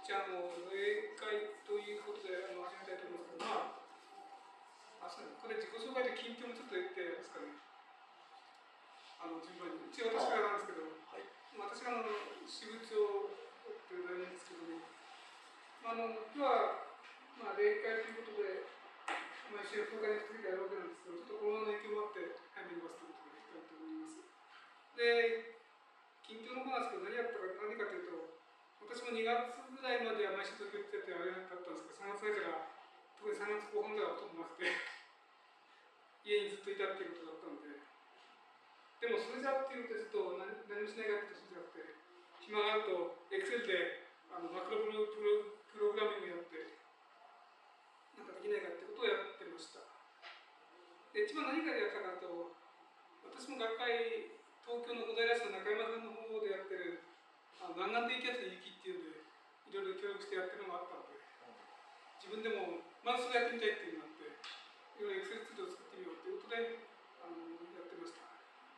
じゃあ例会ということで始めたいと思いますけど、これ自己紹介で近況もちょっと言ってですかね。順番に。一応私からなんですけど、はい、私が支部長っていう代理ですけども、今日は、例会ということで、毎週10日に続けてやるわけなんですけど、ちょっとコロナの影響もあって、早めにますということでいきたいと思います。で、近況の方なんですけど、何かというと、私も2月ぐらいまでは毎週東京行っててあれだったんですけど、3月ぐらいから、特に3月後半ぐらいはほとんどなくて、家にずっといたっていうことだったので、でもそれじゃっていうと、ちょっと何もしないかっていうと、そうじゃなくて、暇があると、Excel でマクロプログラミングやって、なんかできないかってことをやってました。で、一番何かでやったかと、私も学会、東京の小平市の中山さんの方でやってる、南岸低気圧の雪っていうんで、いろいろ協力してやってるのがあったので、自分でも、まずそれやってみたいっていうのがあって、いろいろ Excel ツールを作ってみようということで、やってました。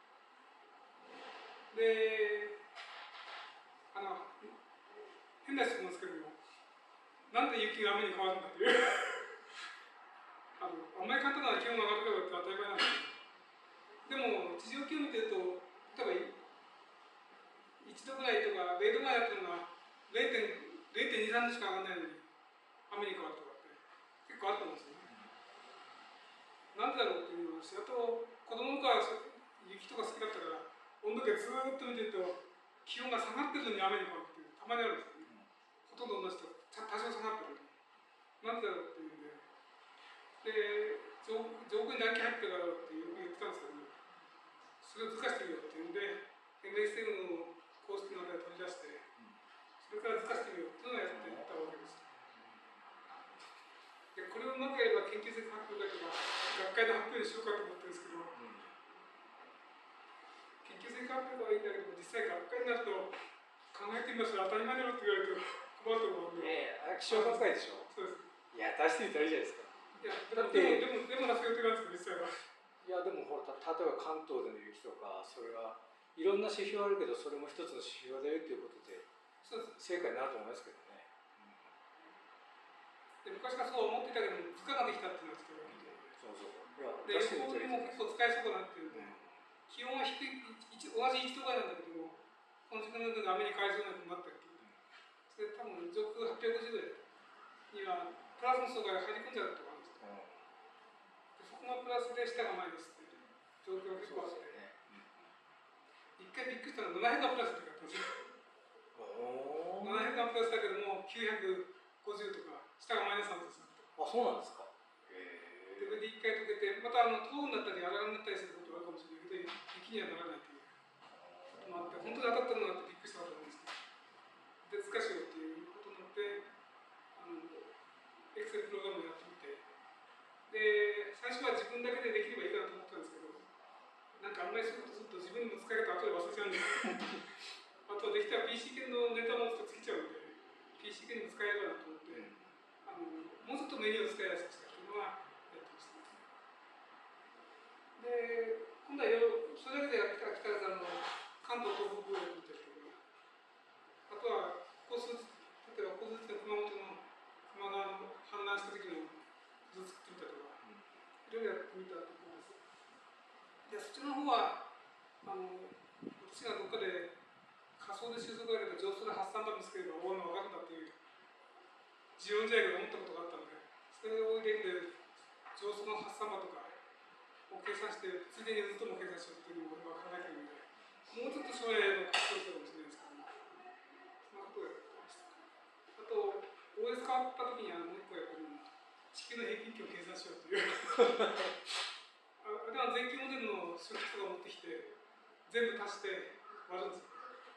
で、変な質問ですけども、なんで雪が雨に変わるんだというあんまり簡単な気温が上がるからって当たり前なんですけど、でも、地上気温を見てると、例えば1度ぐらいとか0度ぐらいだったのが 0.23 度しか上がらないのに、雨に変わるとかって結構あると思うんですよね。なんでだろうっていうのは、あと、子供の頃は雪とか好きだったから、温度計ずーっと見てると、気温が下がってるのに雨に変わるっていう、たまにあるんですよね。ほとんど同じと、多少下がってる。なんでだろうっていうんで、上空に暖気入ってるからって言ってたんですけど、それを図化してみようっていうんで、MSM の公式の中で取り出して、それから図化してみようっていうのをやっていったわけです。で、これをうまくやれば研究成果発表会とか、学会の発表にしようかと思ってるんですけど、研究成果発表はいいんだけど、実際学会になると、考えてみますと当たり前だろって言われると困ると思うんで。 気象学会でしょ。 そうです。 いや、出してみたらいいじゃないですか。 いや、でも出す予定なんですけど、実際は。 いや、でもほら、例えば関東での雪とか、それはいろんな指標あるけど、それも一つの指標だよということで、成果になると思いますけどね。 で、昔からそう思ってたけど、図鑑ができたっていうのはちょっと大きいと思う。 そう。 で、予報にも結構使えそうだなっていうので、気温が低い、同じ1度ぐらいなんだけども、この時間の雨に変えそうなことになったっていう。それ多分上空850ぐらいには、プラスの層が入り込んじゃうとかあるんですよ。そこがプラスで下が前ですっていう状況が結構あって、一回びっくりしたのは700がプラスって書いてあったんですよ。700がプラスだけども、950とか、下がマイナスなんですよ。 そうなんですか。 それで一回溶けて、また糖になったり、あらがになったりすることがあるかもしれないけど、雪にはならないということもあって、本当に当たったのがあってびっくりしたと思うんですけど、で、図化しようっていうことになって、Excel プログラムをやってみて、で、最初は自分だけでできればいいかなと思ったんですけど、なんかあんまりそういうことすると自分にも使い方後で忘れちゃうんであとできたら PC 系のネタもつけちゃうんで、PC 系にも使えればなと思って、もうちょっとメニューを使いやすくしたっていうのはやってました。で、今度はそれだけでやってきたら関東東北部を見たりとか、あとは例えば交通地の熊本の球磨川の氾濫した時の図作ってみたとか、いろいろやってみたところです。で、そっちの方は私がどっかで仮想で収束だけど上層で発散場見つければ大雨が分かるんだっていう自論じゃないけど思ったことがあったので、それを入れて上層の発散場とかを計算して、ついでにずっとも計算しようっていうのを俺は考えているので、もうちょっと将来の活動するかもしれないですけども、そんなことをやってました。あと、OS 変わった時にはもう一個やっぱり地球の平均値を計算しようというあれは全球モデルの初期とか持ってきて、全部足して割るんですよ。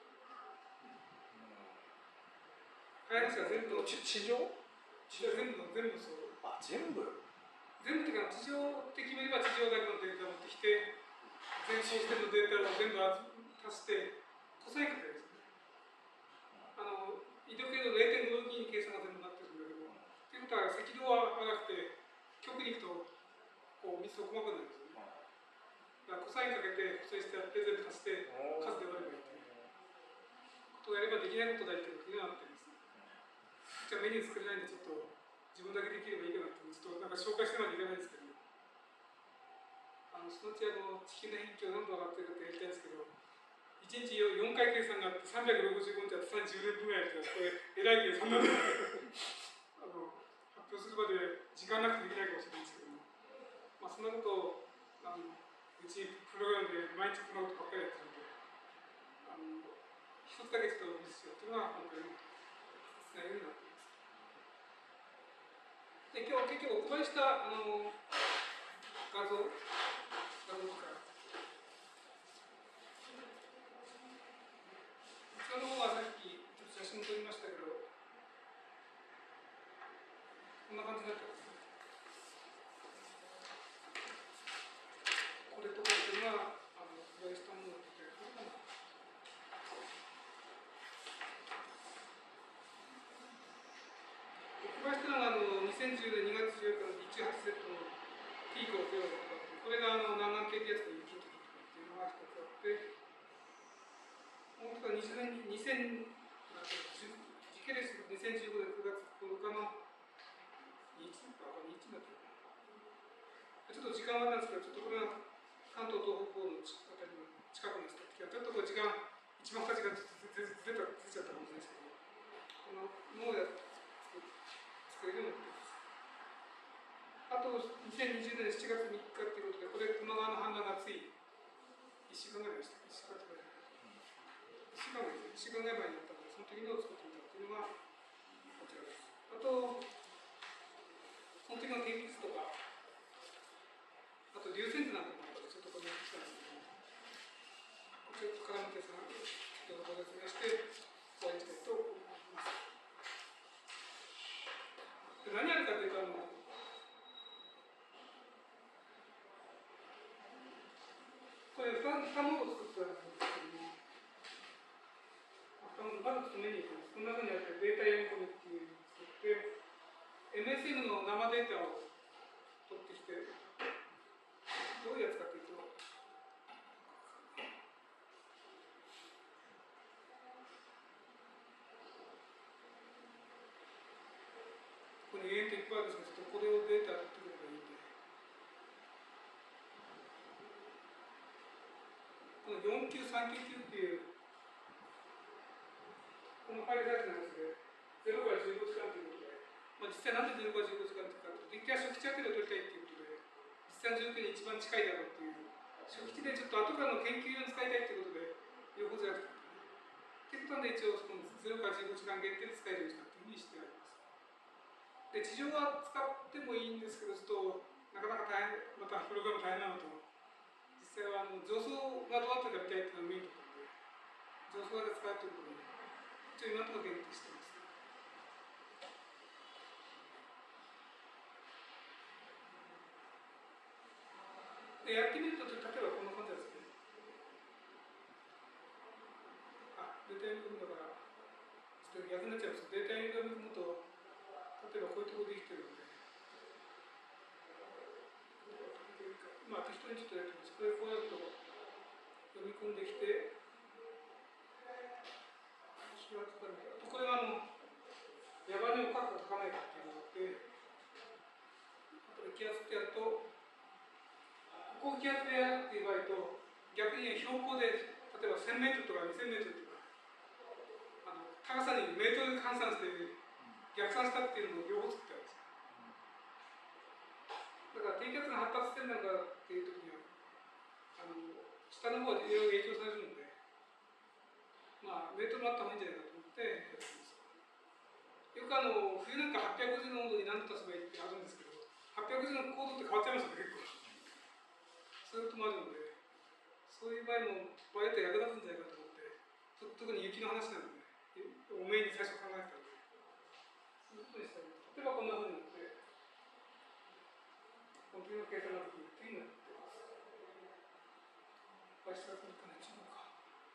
早い話は全部の地上全部そう。 全部っていうか、地上って決めれば地上だけのデータを持ってきて、全システムのデータを全部足して、コサインかけるんですよね。緯度経度 0.5 度に計算が全部なってるんだけど、っていうことは赤道は長くて、極に行くとこう密度細かくなるんですよね。だからコサインかけて、補正してやって、全部足して、数で割ればいいっていうことをやればできないことだっていうふうになってるんですね。 かメニュー作れないんで、ちょっと自分だけできればいいかなって、ちょっとなんか紹介してまでいかないんですけど、そのうち地球の辺境どんどん上がってるってやりたいんですけど、1日4回計算があって365日あって30年分ぐらいやって、これ、偉いけど、そんなの発表するまで時間なくてできないかもしれないんですけども、まあ、そんなことをうちプログラムで毎日こんなことばっかりやってるんで、一つだけちょっとお見せしようというのが今回の内容になっています。で、今日結局お配りした画像とか、その方はさっきちょっと写真撮りましたけど、こんな感じになってます。これとかっていうのはお配りしたものだったりとか。お配りしたのが2010年2月14日の18セットのピークをゼロだったっていう、これが南岸系ってやつで雪とかっていうのが一つあって、もう一つは時系列2015年9月9日の日だったかな。ちょっと時間はなんですけど、ちょっとこれは関東東北方のあたりの近くの人ってちょっとこう時間、一番価値がずれちゃったかもしれないですけど、この脳や作れるようになっています。あと、2020年7月3日ということで、これ、球磨川の氾濫がつい1週間ぐらいでした。1週間ぐらい前になったので、その時のを作ってみたというのがこちらです。あと、その時の天気図とか、あと流線図なんかもあって、ちょっとこれをしたんですけども、こちらと絡めてさ、ちょっとご説明して終わりにしたいと思います。で、何やるかというと、これ2モード作ったんですけども、まずちょっとメニューです。こんなふうにやってデータ読み込みっていうのを作って、MSM の生データを取ってきて、どういうやつかというと、ここに永遠といっぱいあるんですけど、これをデータ取ってくればいいんで、この49399っていう、このファイルサイズのやつで、0から15時間ということで、まあ、実際なんで0から15時間というかというと、できるだけ初期値当てを取りたいということで、実際の状況に一番近いだろうという、初期値でちょっと後からの研究用に使いたいということで、両方じゃなくて、ということなんで、一応その0から15時間限定で使えるようにしたというふうにしてあります。で、地上は使ってもいいんですけど、ちょっとなかなか大変、またプログラム大変なのと、実際は上層がどうなってるか見たいというのがメインだったので、上層が使うということに、一応今のところ限定しています。で、やってみると、例えばこんな感じですね。データ読み込むだから、ちょっと逆になっちゃいますけど、データ読み込むと、例えばこういうところできてるので、まあ適当にちょっとやってみます。これこうやると読み込んできて、これが矢羽根を書くか書かないかっていうのがあって、あと気圧ってやると、ここを気圧でやるっていう場合と、逆に標高で、例えば1000メートルとか2000メートルとか、高さにメートル換算して逆算したっていうのを両方作ってあるんですよ。だから低気圧が発達してるのかっていうときには、下の方はいろいろ影響されるので、まあ、メートルあった方がいいんじゃないかと思ってやってます。よく冬なんか850の温度に何度足せばいいってあるんですけど、850の高度って変わっちゃいますよね、結構。そういうこともあるので、そういう場合も、場合だと役立つんじゃないかと思って、特に雪の話なので、おめえに最初考えてたので、そういうことにしたら、例えばこんなふうになって、コンピューター計算ができるっていうのになっています。これ、7月3日の一番か。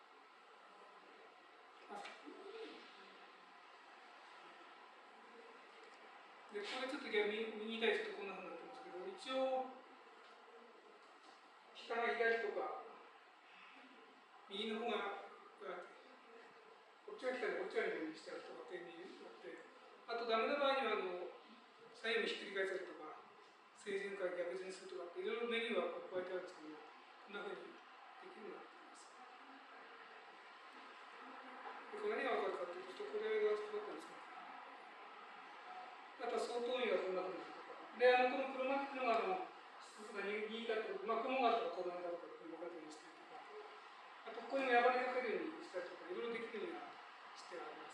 で、これちょっと右左ちょっとこんなふうになってますけど、一応、下が左とか、右の方が、こっちが北でこっちが右にしてあるとかっていうふうになって、あとダメな場合には左右にひっくり返したりとか、正循環逆順するとかっていろいろメニューは加えてあるんですけど、こんなふうにできるようになっています。これ何が分かるかというと、これが作ったんですが、あとは相当意がこんなふうになるとか。で、このクロマティックの質が2だと、雲があるとか、この間とか、こういう分かるようにしたりとか、あとここにもやばりかけるようにしたりとか、いろいろできるようにしてあります。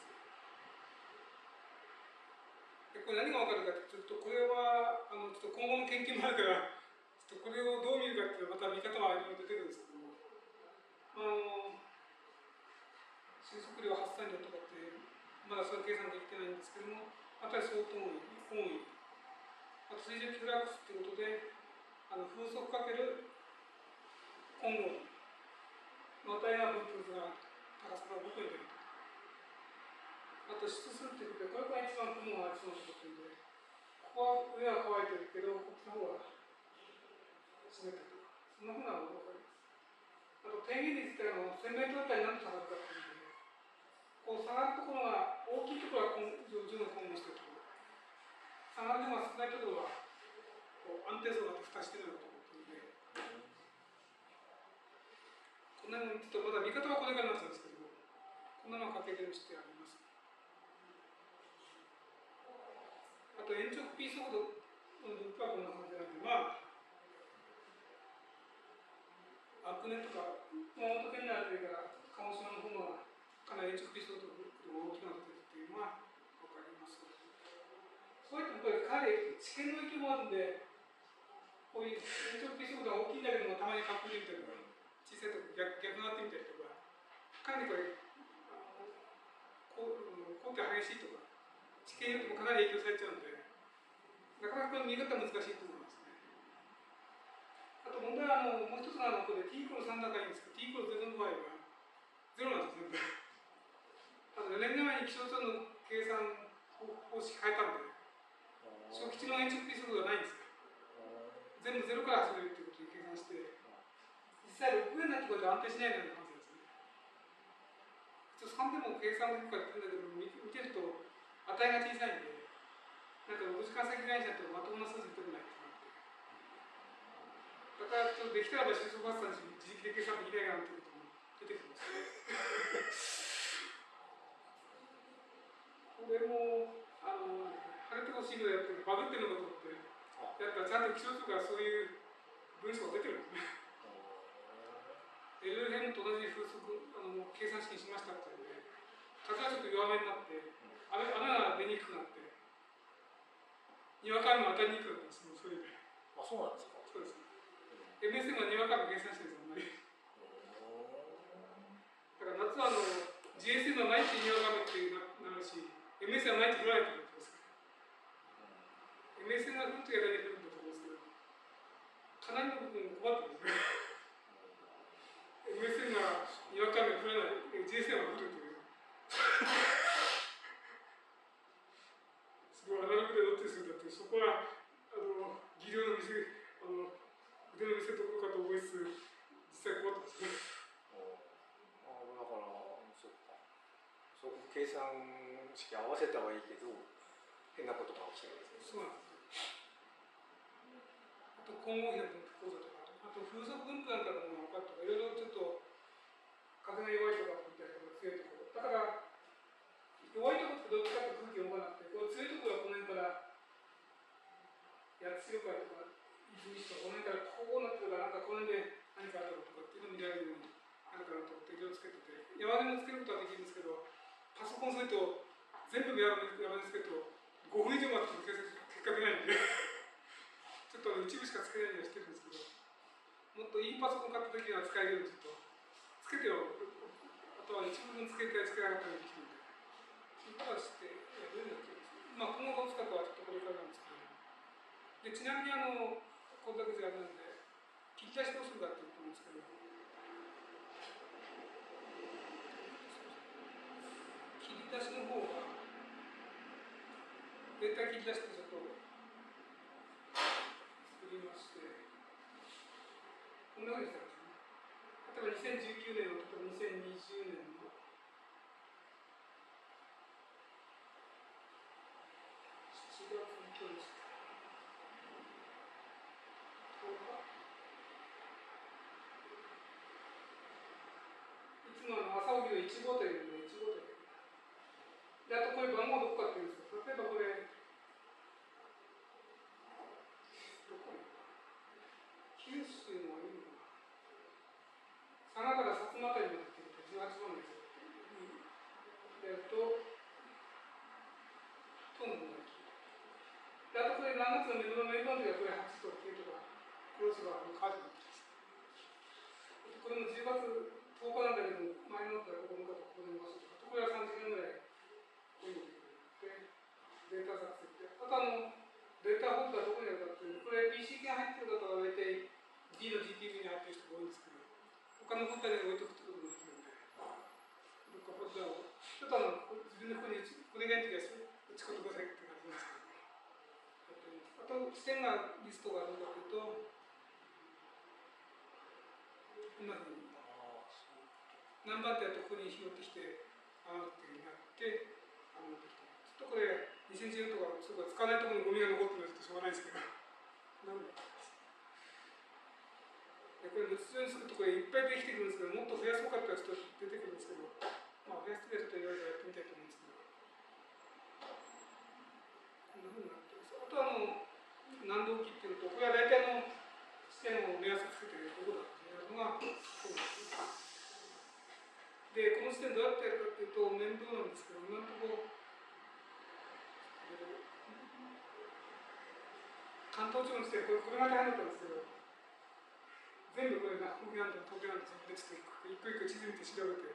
でこれ何が分かるかというと、これはちょっと今後の研究もあるから、ちょっとこれをどう見るかっていうと、また見方はいろいろ出てるんですけども、収束量、発散量とかって、まだそれ計算できてないんですけども、あとは相当温位、あと水蒸気フラックスということで、風速かける混合の値が分布が高さが5分出ると。あと質数ということで、これが一番雲がありそうなことで、ここは上は乾いてるけど、こっちの方が湿ってるとか、そんなふうなのが分かります。あと、低減率って1000メートル帯に何と下がるかというので、こう下がるところが、大きいところは上手に混合しているところ、下がるのが少ないところは、こう安定層が蓋しているようなところというので、こんなのちょっとまだ見方はこれからになっちゃうんですけども、こんなのをかけてるしてあります。あとエントロピー速度のループはこんな感じなんで、アクネとか、熊本県内あたりから鹿児島の方がかなりエントロピー速度が大きくなっているというのは分かります。そういったこれかなり地形の影響もあるんで、こういうエントロピー速度が大きいんだけども、たまにかっこいいみたいな、小さいとこ逆がってみたりとか、かなりこれ、高低激しいとか、地形によってもかなり影響されちゃうんで、なかなかこの見方難しいと思いますね。あと問題はもう一つこれ t イコール3高いんですけど、t イコール0の場合は0なんです、全部。4年前に気象庁の計算方式変えたんで、初期値のエントロピー速度がないんですよ。全部0から始めるっていうことに計算して、実際6円になってこれで安定しないような話ですね。普通3でも計算できるかって言うんだけど、見てると値が小さいんで、なんか6時間先会社とまともな数字出てこないってなって。だからちょっとできたらば収束発散し自力で計算できないかなっていうことも出てくるんですよ。これも晴れてほしいぐらいやってバグってるのかと思ってやったらちゃんと気象庁からそういう文章が出てるんですね。LLM と同じ風速計算式にしましたっていうので、風がちょっと弱めになって、雨が出にくくなって、にわか雨が当たりにくくなったんです。それで。 あ、そうなんですか。 そうです。MSM はにわか雨計算してるんですよ、あんまり。だから夏はGSM は毎日にわか雨ってなるし、MSM は毎日降らないということですから。MSM が降るときは大体降るんだと思うんですけど、かなりの部分困ってるんですね。MSM がにわか雨降らない、GSM が降るという。すごいアナログでどっちするんだって、そこは技量の見せ、腕の見せ所かと思いつつ、実際困ってますね。 だから、そっか。そこ計算式合わせたはいいけど、変なことが起きてるんですね。 そうなんです。あと、混合比の分布講座とか、あと風速分布なんかのものが分かったとか、いろいろちょっと風が弱いとかみたいなところ、強いところ。だから、弱いところってどっちかと空気を動かなくて、こう強いところはこの辺から八代海とか出水市とかこの辺からこうなってるから、なんかこの辺で何かあるだろうとかっていうのを見られるようになるかなと思っていろいろつけてて、山根もつけることはできるんですけど、パソコンすると全部山根つけると5分以上待っても結果出ないんでちょっと一部しかつけないようにしてるんですけど、もっといいパソコン買った時には使えるようにちょっとつけてよ、あとは一部分つけてつけなかったりできるんで、そういうことはしてやるようになってるんです。今後どう使うかはちょっとこれからなんですけど、でちなみにこんだけじゃあれなんで、切り出しどうするかって言ってるんですけど、切り出しの方は、データ切り出してちょっと作りまして、こんなふうにしたんですね。例えば2019年を、例えば2020年の、 つも朝起きの1号店で1号店で、あとこれ番号どこかっていうんですよ。例えばこれ、どこ九州のいいのかな。佐賀から薩摩あたりまでっていうと18番ですよ。で、トンボがで、あとこれ何月の目黒のメイドの時はこれ8と9とか、クロスがカードになってます。これも10月10日なんだけど、前のだったら9日とここで伸ばすとか、これは3時間ぐらいこういうので、データ作成って。あとデータホルダーどこにあるかっていうと、これ PC 券入ってる方は大体 D の GTV に入ってる人が多いんですけど、他のホルダーに置いとくってこともできるんで、どっかホルダーを、ちょっと自分のここにお願いの時は打ち込んでくださいって感じなんですけど、あと視点がリストがあるんだけど、こんなふうに何番手やとここに拾ってきて、っていうふうになって、ちょっとこれ2010とかそうか使わないところにゴミが残ってるのはちょっとしょうがないですけど、なんでこれ、通常にするとこれいっぱいできてくるんですけど、もっと増やそうかってちょっと出てくるんですけど、まあ、増やすときはちょっといろいろやってみたいと思うんですけど、こんなふうになってます。あと何度置きっていうと、これは大体視点を目安つけてるところだっていうのが、そうですで、この視点どうやってやるかっていうと、面倒なんですけど、今のところ、関東地方の視点、これが大変だったんですけど、全部これが北なんと東京なんとそこでちょっと一個一個地図見て調べて。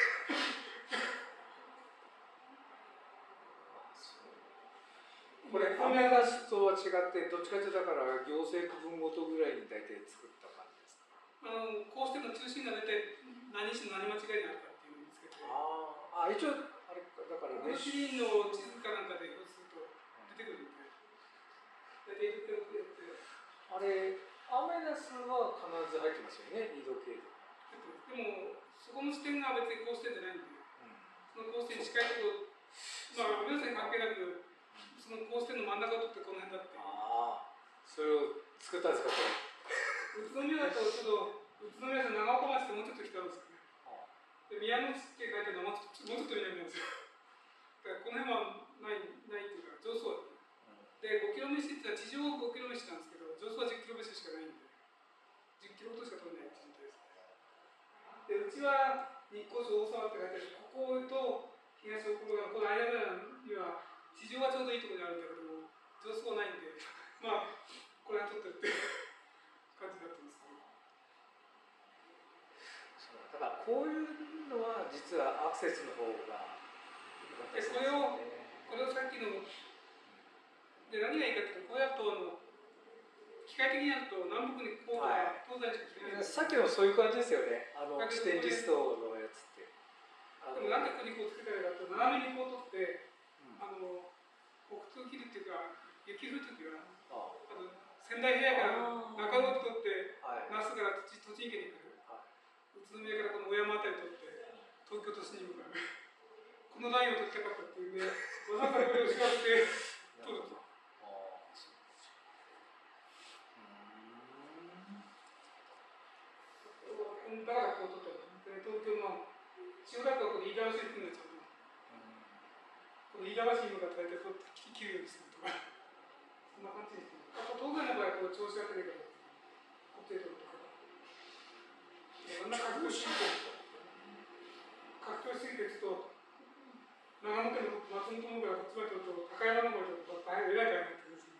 これ、アメダスとは違って、どっちかというとだから行政区分ごとぐらいに大体作った感じですか。 こうしての中心が大体何し何間違いになるかっていうのを見つけて。 一応、あれだからメシリンの地図かなんかで表すると出てくるんで。大体言っておくやって。 あれ、アメダスは必ず入ってますよね、緯度経度。 でも、そこの視点が別にこう視点じゃないんで、そのこう視点に近いところ、まあ、アメダスに関係なく、そのこう視点の真ん中を取ってこの辺だって。 それを作ったんですか、これ。宇都宮だとちょっと、宇都宮で長岡町ってもうちょっと北なんですよね。で、宮の地って書いてあるのはもうちょっと南なんですよ。だからこの辺はないっていうか、上層で、5キロ飯ってのは地上5キロ飯なんですけど、上層は10キロ飯しかないんで、10キロとしか取れないっていう状態です。で、うちは日光市大沢って書いてある、ここと東大久保がこの間ぐらいには、地上はちょうどいいところにあるんだけども、上層はないんで、まあ、これはちょっとって感じだったんですけど。 だからこういうのは実はアクセスの方がこれをさっきので何がいいかというと、こうやると機械的にやると南北にこうとか東西にしか決めない。 さっきもそういう感じですよね。視点リストのやつって。 でもなんでここにこうつけたらいいかというと、斜めにこう取って、北通切るっていうか、雪降るときは、仙台平野から中野取って、那須から栃木県に来る。宇都宮からこの小山あたり取って、東京都心に向かう。このラインを取りたかったっていうんで、わざわざこれを調べて取ると。だからこう取った東京の千代田区はこの飯田橋に行くんですよ。この飯田橋に向かって大体こう切るようにするとか、そんな感じですね。あと東西の場合はこう調子が出るけど、こっちで取るとか。あんな格闘しすぎて、ちょっと長野県の松本の方からこっちまで取ると、高山の方に取ると大変偉いからになってですね。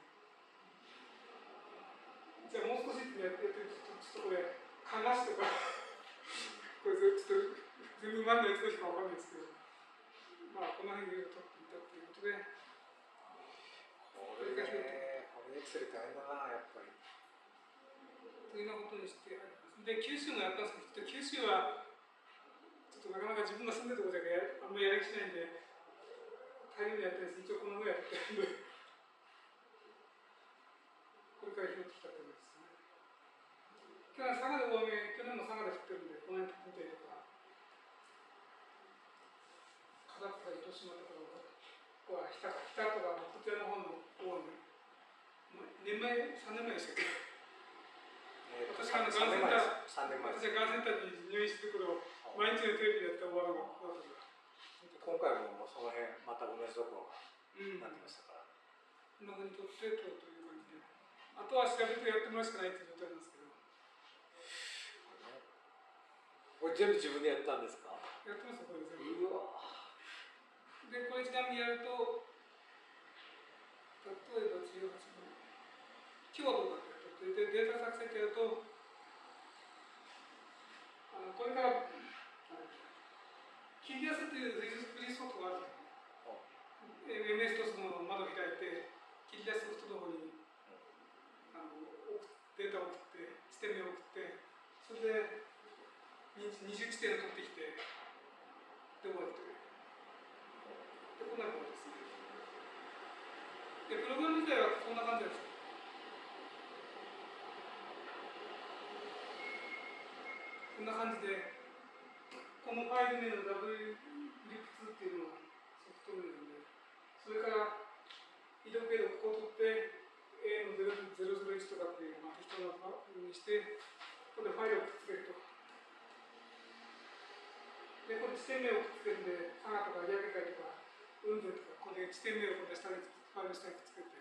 じゃあもう少しってやってると、ちょっとこれ、かがしとか、これちょっと全部何のやつの日かわかんないですけど、まあこの辺で取っていたということで、 これエクセル大変だな、やっぱり。 というようなことにしてあります。で、九州もやったんですけど、九州は、ちょっとなかなか自分が住んでるところじゃあんまりやる気しないんで、大量にやってるんです。一応このぐらいやってるんで、これから拾ってきたと思いますね。去年佐賀で大雨、去年も佐賀で降ってるんで、この辺見てとか、唐津とか糸島とか、ここは日田とか、こちらの方の大雨。3年前でしたっけ？私ががんセンターに入院してる頃、 毎日のテレビでやったら終わるのか。 今回もその辺また同じところがなってましたから。 こんなふうに取ってという感じで。あとは調べてやってもらうしかないという状態なんですけど。 これ全部自分でやったんですか？ やってますよ、これ全部。 うわ。 で、これちなみにやると、例えば18番。今日はどうかってやると、データ作成ってやると、これから、切り出すっていうフリーソフトがあるんですよ。MS とその窓を開いて、切り出すソフトの方にデータを送って、地点名を送って、それで20地点を取ってきて、で終わりという。で、こんなことですね。で、プログラム自体はこんな感じなんですよ。こんな感じで、このファイル名の WLIP2 っていうのがソフト名なんで、それから移動経路をここを取って、A の001とかっていう、適当なファイルにして、ここでファイルをくっつけると。で、これ地点名をくっつけるんで、佐賀とか有明海とか、雲仙とか、ここで地点名をここで下に、ファイル下にくっつけて、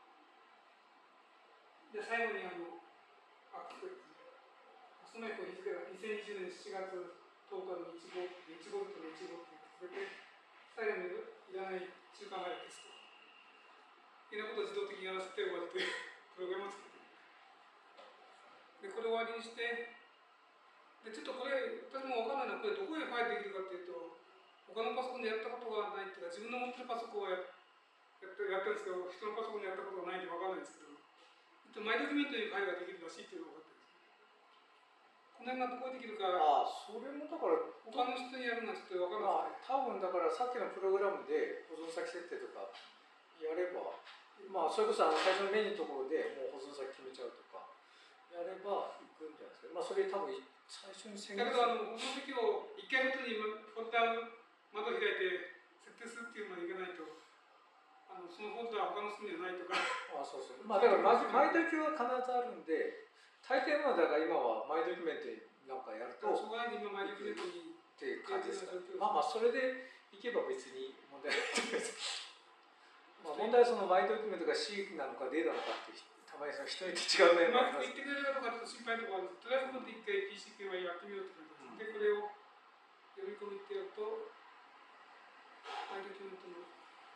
で、最後にこれ、その日付が2020年7月10日の15との15ってくっつけて、最後にいらない中間ファイルを消すと。いろんなことを自動的にやらせて終わりというプログラムを作っている。で、これを終わりにして、で、ちょっとこれ、私も分かんないのは、これどこでファイルできるかっていうと、他のパソコンでやったことがないっていうか、自分の持ってるパソコンはやってるんですけど、人のパソコンでやったことがないんで分かんないんですけど、マイドキュメントにファイルができるらしいっていうのが分かってるんです。この辺がどこでできるか、 ああ、それもだから他の人にやるのはちょっと分かんないですね。 多分だからさっきのプログラムで保存先設定とかやれば、それこそ最初のメニューのところでもう保存先決めちゃうとかやればいくんじゃないですか。それ多分最初に宣だ言けど保存先を1回ごとにフォルダー窓を開いて設定するっていうのはいけないと、そのフォルダーは他の人にはないとか。 そうそう。だからマイドキュは必ずあるんで、大抵のはだから今はマイドキュメントになんかやるとそこは今マイドキュメントにっていう感じですか。それでいけば別に問題ないと思います。問題はそのマイドキュメントが C なのか D なのかってたまにその人によって違う面もあります。 言ってくれるかどうかちょっと心配なところあるんです。とりあえずここで一回 PCK はやってみようって感じです。で、これを読み込みってやると、マイドキュメントの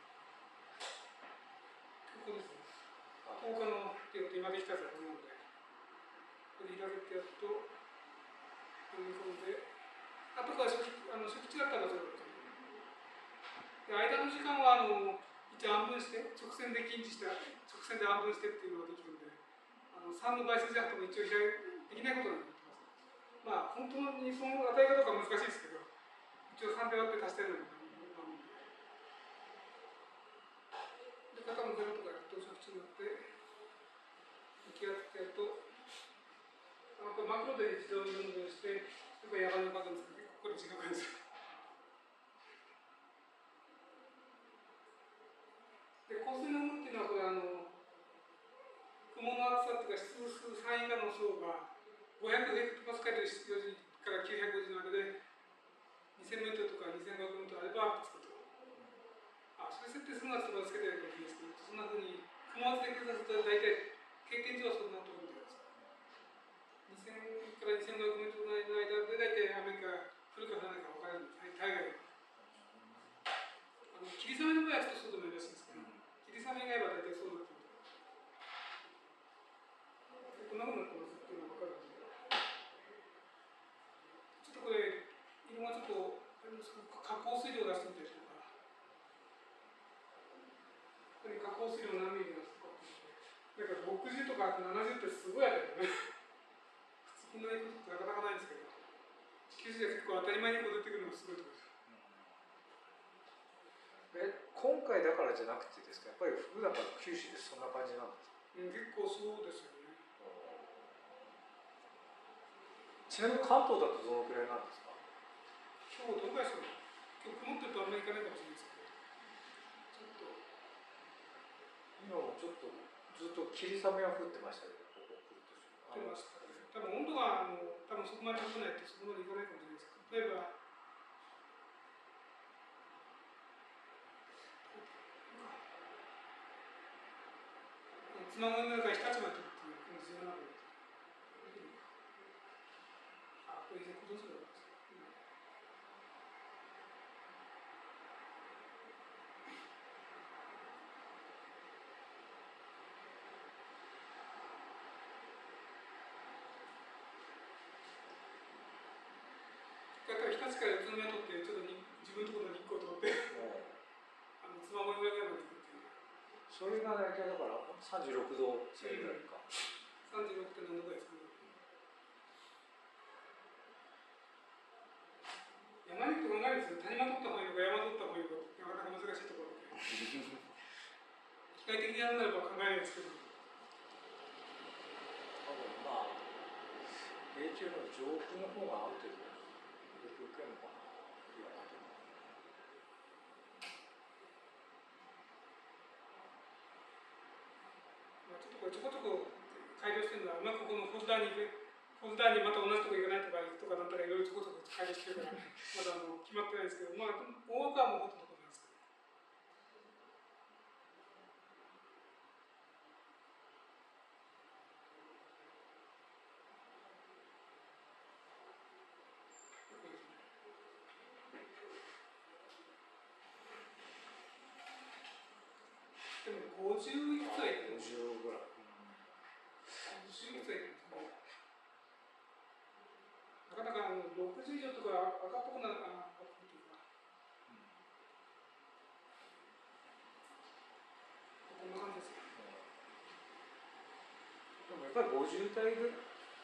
ここですね。10日のっていうこと今できたやつはこれなんで、これ開けてやると、読み込んで、あとから初期違ったらそれですね。で、間の時間は一応暗分して、直線で近似して、直線で暗分してっていうのができるんで、3の倍数じゃなくても一応できないことになってます。本当にその値かどうかは難しいですけど、一応3で割って足してるのになるんで。で、型も0とかやると、初期値になって、向き合ってやると、これマクロで自動に分類して、それからやらないんですけど、これ違う感じです。で、降水の有無っていうのは、これ雲の厚さっていうか、質数3以下の層が500ヘクトパスカルから950の間で2000メートルとか2500メートルあればつくと。それ設定するのはちょっとつけてないかもしれないですけど、そんなふうに雲圧で計算すると大体経験上はそんなところみたいです。2000から2500メートルの間で大体雨が降るか降らないか分からないんです。大概は。霧雨の場合はちょっとそうでもないらしいんですけど、霧雨以外は大体そうなってる。こんなふうになってますっていうのが分かるんで、ちょっとこれ、色がちょっと、加工水量を出してみたりとか、ここに加工水量何ミリ出すとかって言って、だから60とか70ってすごいやけどね。普通こんなにいくことってなかなかないんですけど、地球史で結構当たり前にこう出てくるのがすごいところです。 今回だからじゃなくてですか、やっぱり普段から九州でそんな感じなんですか？ 結構そうですよね。 ちなみに関東だとどのくらいなんですか？ 今日どのくらいですかね。今日曇ってるとあんまり行かないかもしれないですけど、ちょっと。 今もちょっとずっと霧雨は降ってましたけど、ここ来ると。 降ってました。多分温度が多分そこまで高くないとそこまでいかないかもしれないですけど、例えばつまもの中に日立まで取るっていうこの17分。あ、これ以前保存するわけです。だから日立から宇都宮取ってちょっと自分のところの日光取ってつまもの裏側まで行くっていう。 それが大体だから36度線ぐらいか。 36.7度ぐらいですかね。山に行くと考えるんですよ。谷間取った方がいいのか山取った方がいいのかなかなか難しいところで。機械的にやるならば考えないですけど。 多分まあ平地よりも上空の方がある程度よく受けるのかな。 ちょっとこれちょこちょこ改良してるのは、うまくこのフォルダにまた同じとこ行かないとかなんたらいろいろちょこちょこ改良してるから、まだ決まってないですけど、まあ、大枠はもうほとんどこなんですけど。でも50いくつはいってる。 50ぐらい。 50いくつはいってる。なかなか60以上とか赤っぽくなるかな、赤っぽくいうか。こんな感じですよ。 でもやっぱり50代ぐらい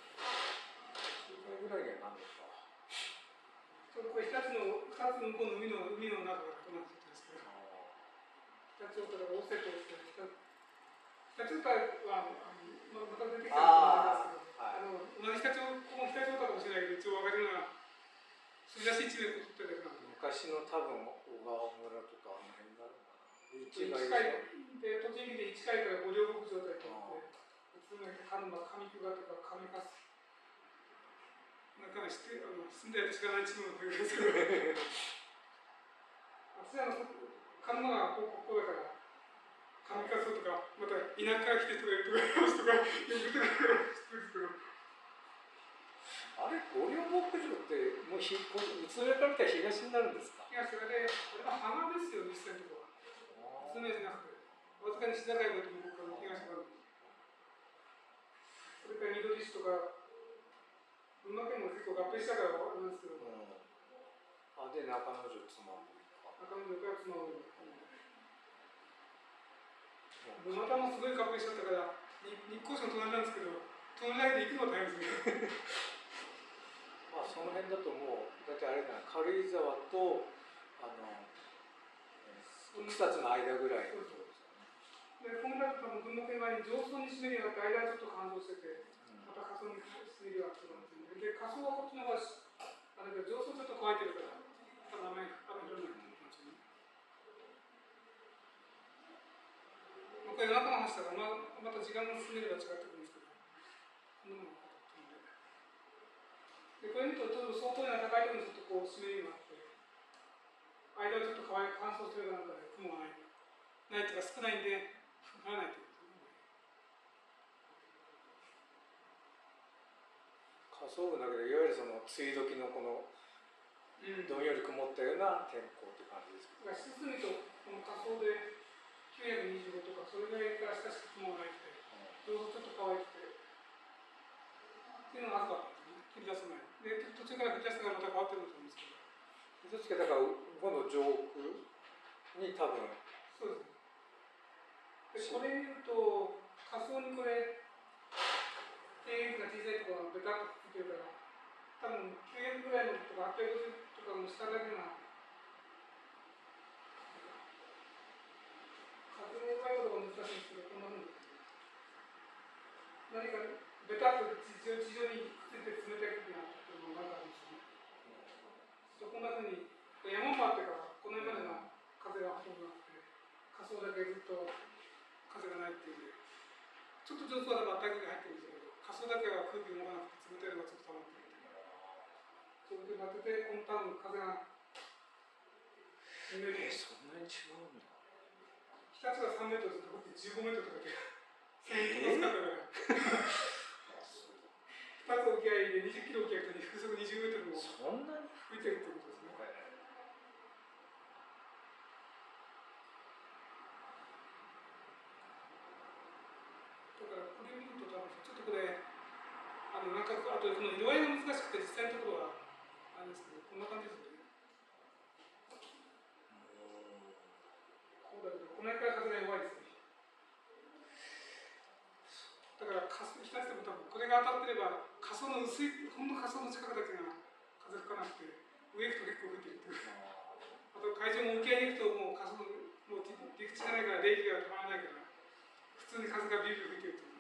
にはなんですか。 これ2つ向こうの海の中がこうなってるんですけど、2つをオフセットして2つはまた出てきたと思うんですけど、同じ2つをここ2つかもしれないけど、一応分かるような吸い出し1名こう取ってるだけなんで。 昔の多分小川村とかあの辺になるのかな。 1階で栃木で1階から五稜牧場といって、宇都宮鹿沼上久我とか上粕なんか知って住んでると知らない地方のというかですけど、私鹿沼がここだから上粕とかまた田舎から来て人がいるとか人が呼ぶとか知ってるんですけど。 あれ、五稜牧場ってもう宇都宮から見たら東になるんですか。 東側で、これは浜ですよ、実際のところは。宇都宮じゃなくて、わずかに静かいことも僕から東側。それから緑市とか、群馬県も結構合併したからあれなんですけど。 あ、で、中之条つまむか。 中之条からつまむ。またもすごい合併しちゃったから、日光市の隣なんですけど、隣だけで行くのは大変ですね。 まあその辺だともうだってあれだな、軽井沢と草津の間ぐらい。 そうそうで、このだと多分群馬県側に上層に占めるようになって間がちょっと乾燥してて、また下層に占めるようになってるで、下層はこっちの方があれで上層ちょっと乾いてるから、雨降らないっていう感じに。これ夜中の話だからまた時間が進めれば違ってくるんですけど、こんなものがあったので。で、これ見るとちょっと相当な高いところにちょっとこう湿りがあって、間はちょっと乾燥してるかなんかで雲がないというか少ないんで、降らないという下層部だけど、いわゆるその梅雨時のこのどんより曇ったような天候って感じですけど。 湿度見ると、この下層で925とか、それぐらいからしかし雲がないって、ちょっと乾いてて、っていうのがあったんですね、降り出す前で、途中から降り出すがまた変わってると思うんですけど。 どっちかだから、今度上空に多分。 そうです。で、これ見ると、下層にこれ、低塩が小さいところがベタっとついてるから、多分900ぐらいのとか850とかの下だけが、風の弱いことが難しいんですけど、こんなふうに。何かベタっと地上にくっついて冷たい空気があっていうのがあるんですよね。こんなふうに、山もあってから、この辺までの風がほとんどなくて、下層だけずっと風がないっていう。ちょっと上層は暖かい空気が入ってるんですけど、下層だけは空気動かなくて冷たいのがちょっと溜まってる。そういうふうになってて、この多分風がそんなに違うんだ。 日立が3メートルずつこっち15メートルとかで 1000トマスカだから2つ沖合で20キロ沖合と風速20メートルもそんなに吹いてるってことですね。だからこれ見ると多分ちょっとこれなんかあとこの色合いが難しくて実際のところはあれですけどこんな感じですよね。こうだけどこの辺から風が弱いですね。だから日立でも多分これが当たってれば下層の薄いほんの下層の近くだけが風吹かなくて上行くと結構吹いてるっていう。あと海上も沖合に行くともう下層のもう陸地がないから冷気がたまらないから普通に風がビュービュー吹いてるっていう。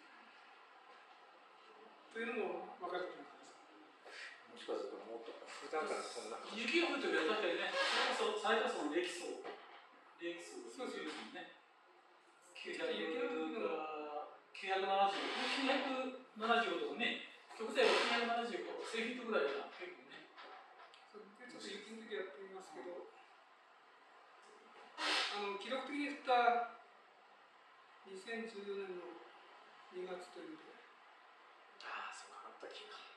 というのも分かると思います。 もしかするともっと普段からそんな雪が降るときは確かにね、それこそ最多層の冷気層そうですね。 雪の部 975とかね、極端は975、1000フィートぐらいが結構ね。 それでちょっと雪の時やってみますけど、記録的に降った2014年の2月というので、 ああ、そうか、あった気か。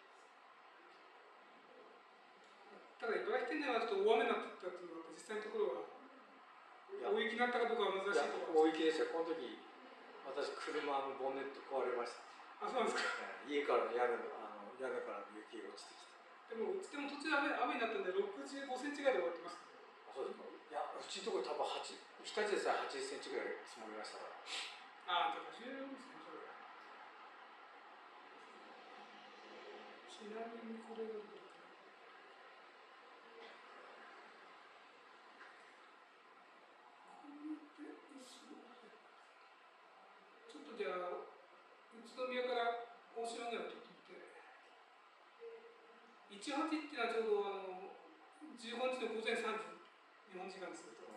ただ茨城県内はちょっと大雨になってたっていうのがあって、実際のところは大雪になったかどうかは難しいところ。 大雪ですよ。この時私車のボンネット壊れました。 あ、そうなんですか。 家からの屋根からの雪が落ちてきて。 でもうちでも途中雨になったんで65センチぐらいで終わってます。 あ、そうですか。いや、うちのところ多分日立でさえ80センチぐらい積もりましたから。 ああ、だから重要ですね、それ。ちなみにこれがどうか。ちょっとじゃあ、宇都宮から大島ぐらい取ってみて、18っていうのはちょうど15日の午前3時、日本時間ですけど、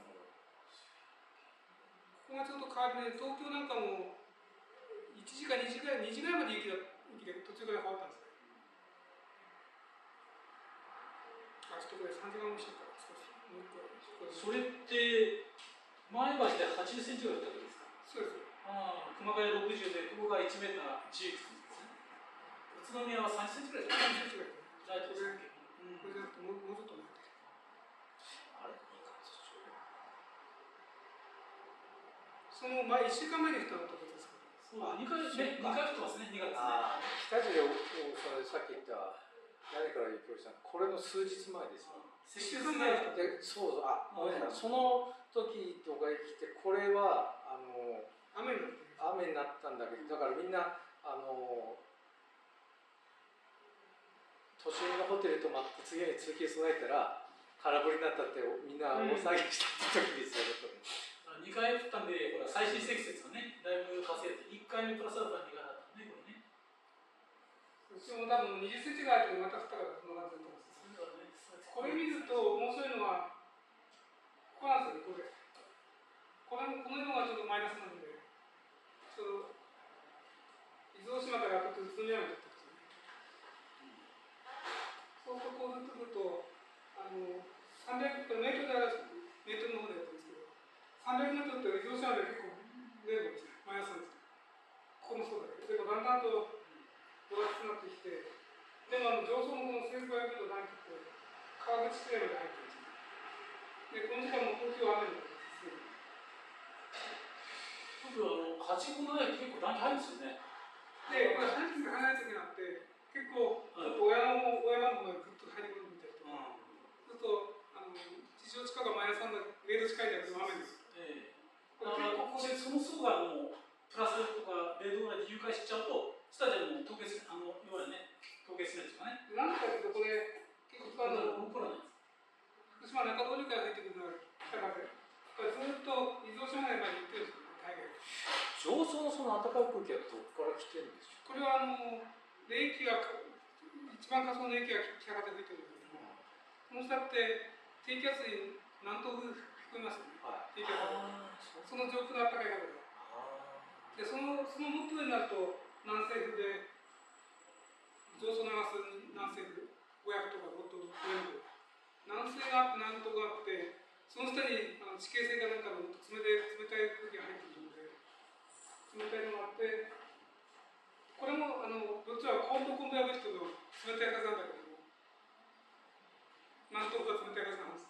ここがちょうど変わり目で、東京なんかも1時か2時ぐらいまで雪で途中から変わったんですね。あ、ちょっとこれ3時間もしてから少し、もう一個。 それって前橋で80センチぐらいだったんですか。 そうです。 ああ、熊谷60で、ここが1メーター10いくつですね。宇都宮は30センチぐらいですね。 30センチぐらい。 大体ですね。 これじゃなくてもうちょっと前。 あれ、いい感じですよ。 その前、1週間前に降ったのと別ですか。 そう、2回降ってますね、2月ね。 ああ、日立でさっき言った屋根から雪落ちたの、これの数日前ですよ。 1週間前で、そう、あ、ごめんなさい。その時とか来て、これは雨になったんだけど、だからみんな都心のホテル泊まって次に通勤備えたら空振りになったってみんな大騒ぎした時ですよね。 2回降ったんで、ほら最新積雪がね、だいぶ稼いで、1回目プラスアルファ2回だったね、これね。 うちも多分20センチぐらいでまた降ったからそんな感じだと思います。これ見ると面白いのは、ここなんですよね、この色がちょっとマイナスなんで、ちょうど伊豆大島から宇都宮まで行ってますね。そうするとこうずっとくると、300メートルの方でやったんですけど、300メートルって伊豆大島で結構出るんですよ、マイナスなんですよ。ここもそうだけど、でもだんだんと分厚くなってきて、でも上層のこの1500メートルランクって川口くらいまで入ってるんですよ。で、この時間も東京は雨になってますね。 85の台って結構暖気入るんですよね。 で、これ半径が離れる時があって、結構、ちょっと親山の方までぐっと入り込んでみたりとか、そうすると、地上地下がマイナス3度、0度近いんだけど、雨です。 だからここでその層がもうプラスとか0度ぐらいで融解しちゃうと、下でもう凍結、要はね、凍結するんですかね。 なんでかというと、これ、結局福島中通りから入ってくるのが北風。ずっと伊豆大島まで行ってるんですよ、大概。 上層のその暖かい空気はどこから来てるんですか。 これは冷気が、一番下層の冷気が北風吹いてるんですけど、この下って低気圧に南東風吹こえますよね。 はい、 低気圧その上空の暖かい風が。で、そのもっと上になると南西風で、上層流す南西風、500とかもっと上の方。南西があって南東があって、その下に地形性がなんかの冷たい空気が入ってくるので、 冷たいのがあって、これもどっちはコールドコンベアベルトの冷たい風なんだけども、南東が冷たい風なんです。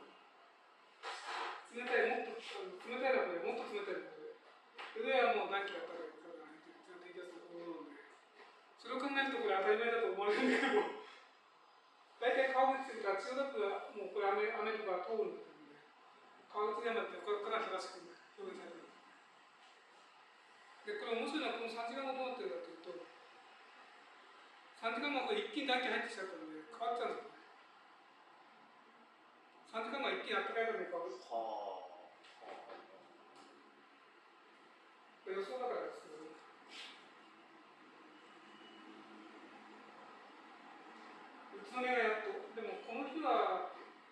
冷たい、もっと冷たいのはこれ、もっと冷たいので、上はもう暖気があったかい風が入ってる、低気圧のものなので、それを考えるとこれ当たり前だと思われるんだけども、大体川口というか、千代田区はもうこれ雨とか通るんだけどね、川口山ってこれから東区に表現されてる。で、これ面白いのは、この3時間がどうなってるかというと、3時間がこれ一気に暖気入ってきちゃったので、変わっちゃうんですよね。3時間が一気に暖かいので変わる。予想だからですけど、宇都宮がやっと、でもこの日は、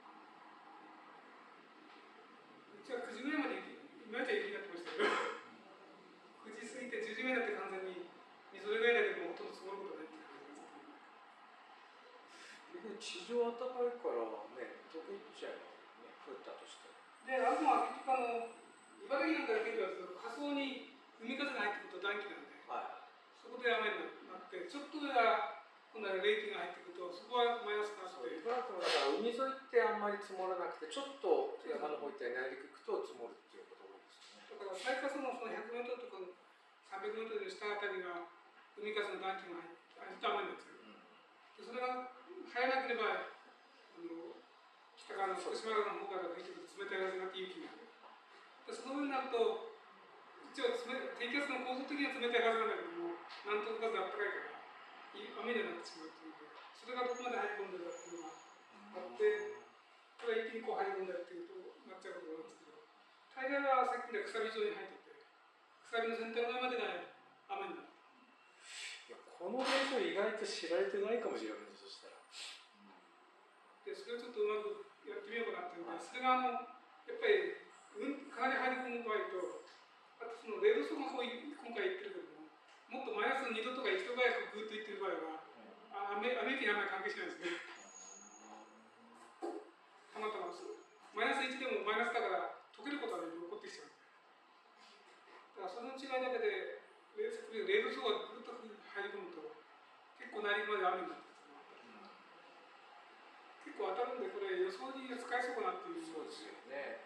うちは9時ぐらいまで今まで雪になってましたけど、9時過ぎて10時ぐらいになって完全に、みぞれぐらいだけども、ほとんど積もることないって感じです。 結局地上暖かいからね、溶けちゃうよね、降ったとして。 で、あとは結局茨城なんかで見てると、下層に海風が入ってくると暖気なんで、 はい、 そこで雨になって、ちょっと上は今度は冷気が入ってくると、そこはマイナスになって、 茨城もだから海沿いってあんまり積もらなくて、ちょっと山の方行ったり内陸行くと積もるっていうことが多いですね。 だから最下層のその100メートルとか300メートルの下あたりが海風の暖気が入って、ずっと雨になってる。でそれが入らなければ、北側の福島側の方から吹いてくる冷たい風があって雪になる。でその上になると、一応低気圧の構造的には冷たい風なんだけども、南東風が暖かいから雨になってしまうっていうので、それがどこまで入り込んでるかっていうのがあって、これが一気にこう入り込んだっていうとなっちゃうことなんですけど、大概はさっきの鎖状に入ってて、鎖の先端の上までが雨になる。 いや、この現象意外と知られてないかもしれないね、そしたら。 でそれをちょっとうまくやってみようかなっていうので、それがやっぱり川に入り込む場合と、あとその0度層の方今回言ってるけども、もっとマイナス2度とか1度ぐらいぐっといってる場合は、雨雪にあんまり関係しないんですね。たまたまマイナス1でもマイナスだから溶けることは起こってきちゃう。だからその違いだけで、0度層がぐっと入り込むと、結構内陸まで雨になってくる。結構当たるんで、これ予想に使えそうかなっていう。 そうですよね。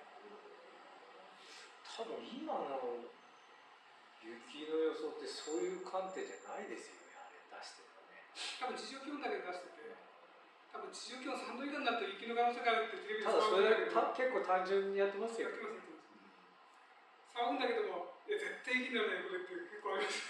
多分今の雪の予想ってそういう観点じゃないですよね、あれ出してるのね。 多分地上気温だけ出してて、多分地上気温3度以下になると雪の可能性があるってテレビでただそれ結構単純にやってますよね。 騒ぐんだけども、いや絶対雪にならないこれって結構あります。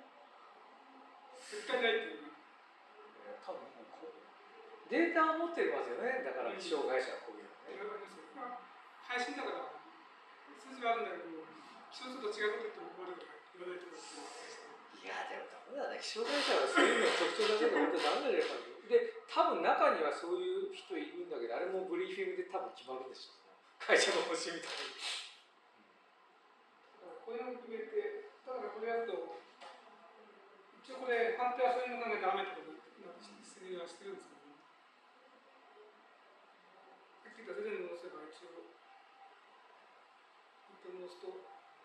絶対ないっていう。 多分データを持ってますよね、だから気象会社はこういうのね。 配信だから数字はあるんだけども、気象庁と違うこと言っても困るから言わないとかっていやでもダメだね、気象会社はそういうの特徴だけで本当ダメだよ。で、多分中にはそういう人いるんだけど、あれもブリーフィングで多分決まるんでしょう。会社の方針みたいに。 こういうのを決めて、だからこれやると、一応これ判定はそういうの考えて雨とかなってしてるんですけど、さっき言ったゼロに戻せば一応、戻すと、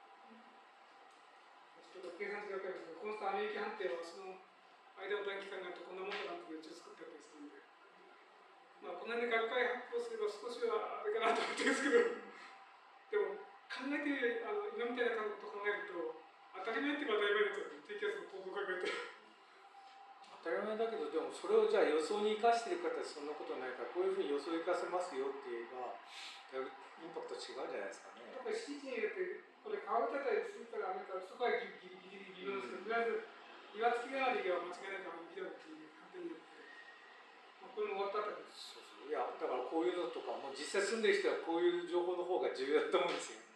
計算して分かるんですけど、この雨雪判定はその間を短期間があってこんなもんかなって一応作ってあったりするんで、まあこの辺で学会発表すれば少しはあれかなと思ってるんですけど、でも考えて今みたいなことを考えると、当たり前って言えば当たり前ですよね、低気圧の構造を考えて。 当たり前だけど、でもそれをじゃあ予想に生かしてる方はそんなことないから、こういうふうに予想に生かせますよって言えば、インパクト違うんじゃないですかね。 やっぱり敷地によって、これ川だったりするから雨からそこはギリギリ微妙ですけど、とりあえず岩付き側では間違いなく雪だっていう判定によって、まあ、これも終わったあたりです。 そうそう、いやだからこういうのとかもう実際住んでる人はこういう情報の方が重要だと思うんですよ。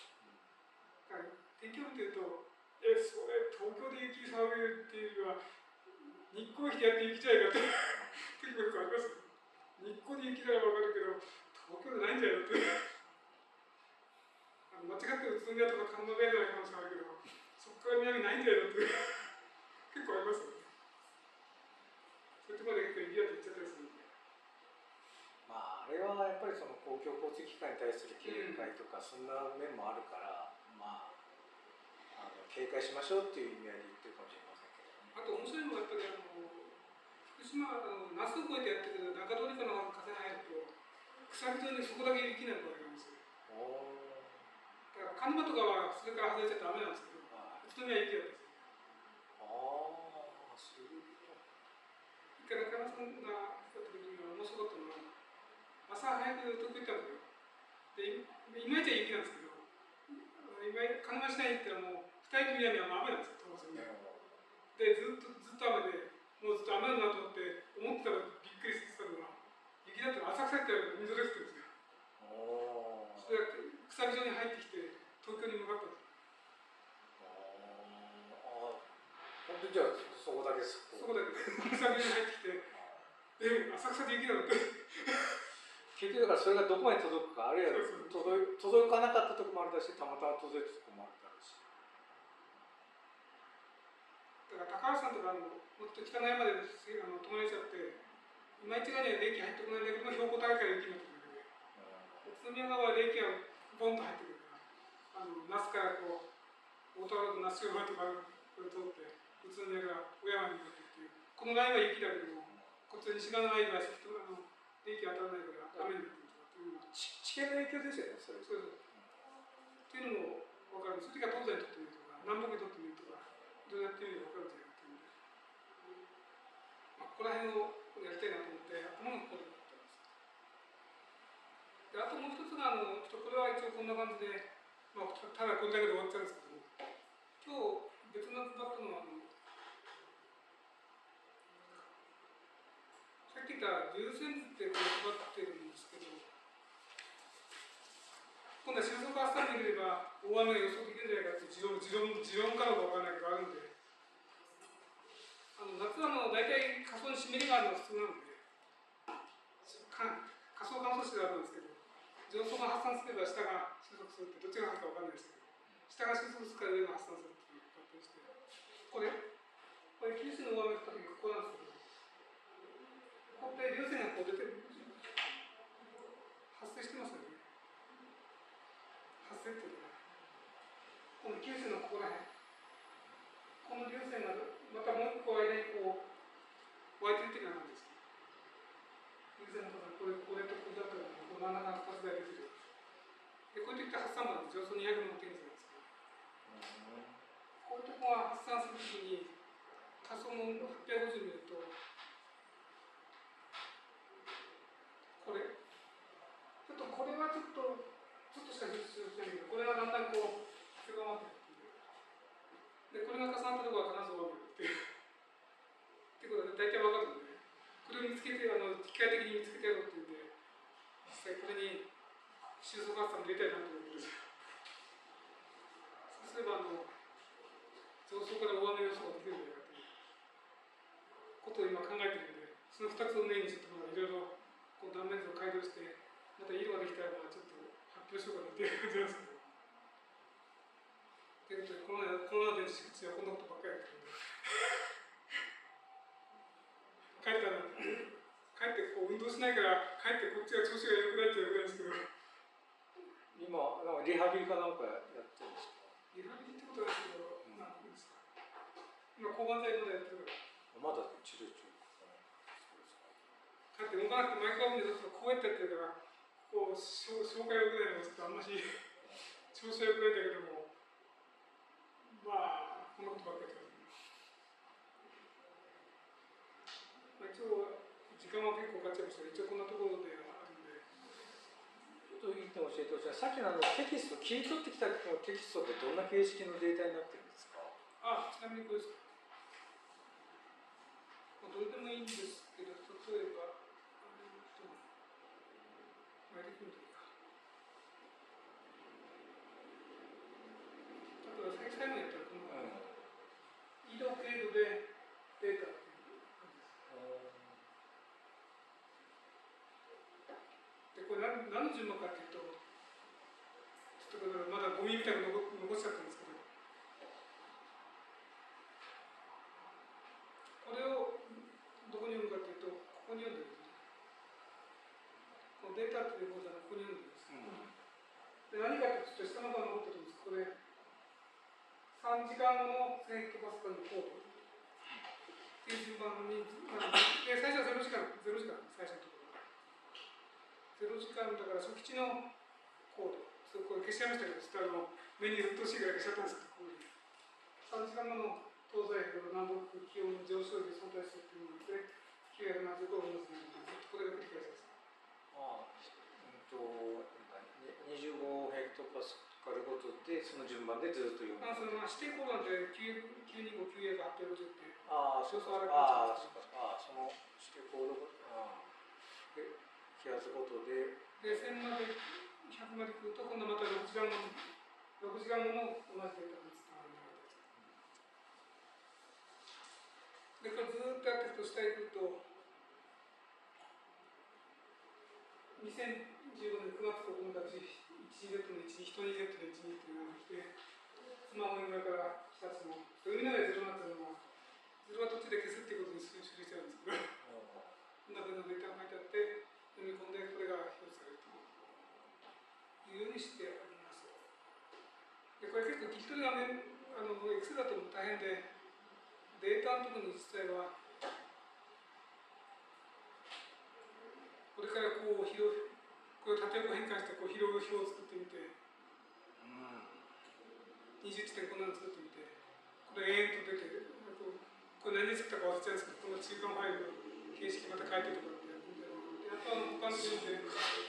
天気予報っていうと、それ東京で雪騒ぐっていうよりは日光駅でやって雪じゃないかって時々あります。日光で雪なら分かるけど東京でないんじゃないのって間違って宇都宮とか神奈川の可能性あるけど、そこから南ないんじゃないのって結構ありますよね。そういうところで結構雪だって言っちゃったりするんで、 まああれはやっぱりその公共交通機関に対する警戒とか、そんな面もあるから、まあ警警戒しましょうっていう意味合いで言ってるかもしれませんけどね。 あと面白いのはやっぱり福島夏を越えてやってるけど中通りからの風が入ると草木上にそこだけ雪なんかがあるんですよ。だから鹿沼とかはそれから外れちゃダメなんですけど、宇都宮は雪だったんですよ。 そういうこと。 一回中山さんがやった時には面白かったのは朝早く東京行ったんですよ。でいまいちは雪なんですけど、鹿沼市内に行ったらもう二駅南はもう雨なんですよ、当然。でずっと雨で、もうずっと雨だなと思ってたらびっくりしたのが、雪だったら浅草ってみぞれてるんですよ。それが草木場に入ってきて東京に向かったんですよ。 本当にじゃあそこだけそこだけ草木場に入ってきて、浅草で雪だって。 結局だからそれがどこまで届くか、あるいは届かなかったところもあるだし、たまたま届いたところもあるだろうし。 だから高橋さんとかもっと北の山で止まれちゃって、今市側には冷気入ってこないんだけど、標高高いから雪になってくるんだけど、宇都宮側は冷気がボンと入ってくるから、那須からこう、大田原と那須川とかこれ通って、宇都宮から小山に向かってっていう、このラインは雪だけども、こっちの西側のラインは冷気当たらないから雨になってるとかっていうのが。 地形の影響ですよね、それ。 そうそう。っていうのも分かる。それが東西にとってみるとか、南北にとってみるとか、どうやってみるか分かるんじゃないかっていうので、ここら辺をやりたいなと思って、頭のここでやったんです。で、あともう一つが、これは一応こんな感じで、ただこれだけで終わっちゃうんですけども、今日別の配ったのは、さっき言った流線図ってこれ配ってるんですけど、今度は収束発散できれば大雨が予測できるんじゃないかっていう持論かどうかわからないけどあるんで、夏は大体仮想に湿りがあるのが普通なんで、仮想乾燥してあるんですけど、上層が発散すれば下が収束するってどっちが入るかわかんないですけど、下が収束するから上が発散するっていう発表して、これ九州の大雨が降った時ここなんですけど、ここって流線がこう出てる、発生してますよね。発生っていうのは、この九州のここら辺、この流線がまたもう一個間にこう湧いてるっていうのがあるんですよ。流線のこれとこれだったら、この真ん中の2つが出てる。で、こういう時って発散まで上層200の点数なんですけど、こういうとこが発散するときに、仮想の850見ると、これはちょっとしか出してないけど、これはだんだんこう狭まっていくっていう。で、これが重なったところは必ず終わるっていう。ってことで大体分かるんで、これを見つけて、機械的に見つけてやろうっていうんで、実際これに収束発散も入れたいなと思ってるんですよ。そうすれば上層から大雨予想ができるんじゃないかということを今考えているので、その2つをメインにちょっといろいろこう断面図を改良して、また色ができたらちょっと発表しようかなっていう感じなんですけど。ということで、この間の敷地はこんなことばっかりやってるんで。帰ってこう運動しないから帰ってこっちが調子が良くなっちゃうぐらいですけど、 今リハビリかなんかやってるんですか？ リハビリってことですけど、何ですか？今抗がん剤まだやってるから、 まだ治療中。 帰って動かなくてマイクロフォンでずっとこうやってやってるから、こう消化良くないのがちょっとあんまし調子は良くないんだけども、まあこんなことばっかりです。一応時間は結構かかっちゃいましたが、一応こんなところであるんで。 ちょっと一点教えてほしい。さっきのテキスト、切り取ってきたテキストってどんな形式のデータになってるんですか？ ちなみにこれですか。どれでもいいんですけど、例えば、やり組んでいいか。例えば最後にやったらこの、緯度経度でデータっていう感じです。で、これ何の順番かっていうと、ちょっとまだゴミみたいなの残しちゃったんですけど、これをどこに読むかっていうと、ここに読んでるんですね。このデータっていう方じゃなくここに読んでるんです。で、何かっていうと、下の方が残ってるんです。これ、 3時間後の1000ヘクトパスカルのコードっていう順番に、で最初は0時間、最初のところ。0時間だから初期値のコード。これ消しちゃいましたけど、ちょっと目にうっとうしいぐらい消しちゃったんですけど、3時間後の東西と南北気温上昇で相対するというので、975分の図になります。これが繰り返しです。 25ヘクトパスカルごとで、その順番でずっと読む。 その指定コードなんで、925、900、850って、 そうか。その指定コードで、気圧ごとで。 で、1000まで、100まで来ると、今度また6時間後の同じデータが使われる。で、これずっとやっていくと、下へ来ると、2015年9月9日、1Z の1、1、2Z の1、2っていうのが来て、スマホの上から2つの、海の上で0になってるのは、0は途中で消すっていうことに処理しちゃうんですけど、こんな風なデータが書いてあって、読み込んで、これが表示されるというようにしてあります。で、これ結構聞き取りがExcel だと大変で、データのところに実際は、これからこれを縦横変換して拾う表を作ってみて、20地点こんなの作ってみて、これ延々と出て、これ何で作ったか忘れちゃうんですけど、この中間ファイルの形式また変えてとかってやってみたいなので、あと他の点で、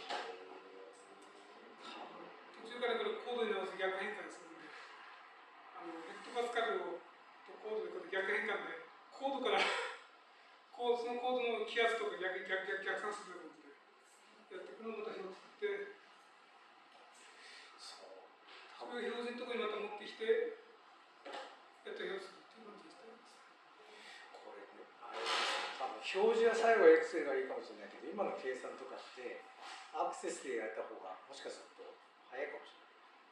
途中からこれコードに直して逆変換するので、ヘクトパスカルとコードでこれ逆変換で、コードからそのコードの気圧とか逆算するので、やっていくのをまた表を作って、それを標準のところにまた持ってきて、やって表するっていう感じにしてあります。 これね、表示は最後 Excel がいいかもしれないけど、今の計算とかって、アクセスでやった方がもしかすると早いかもし